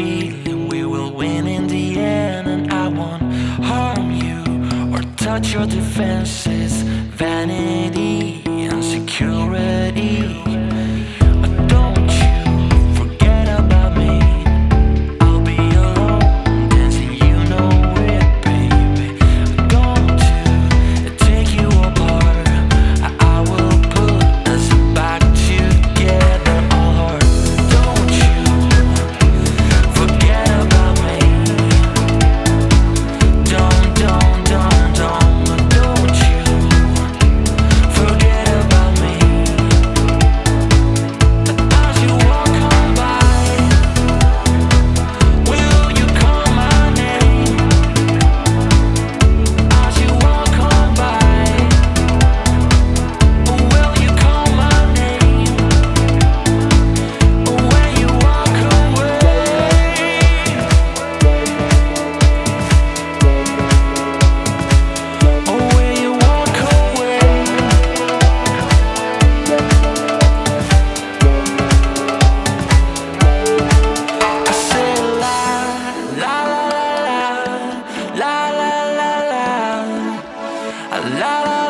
feeling we will win in the end, and I won't harm you or touch your defenses, vanity, insecurity. Don't you forget about me. I'll be alone, dancing, you know it, baby. Going to take you apart. I will put us back together, all hard. Don't you forget about me. Don't you forget about me. As you walk on by, will you call my name? As you walk on by, will you call my name? When you walk away, when you walk away. I say la la la la la la la la la la.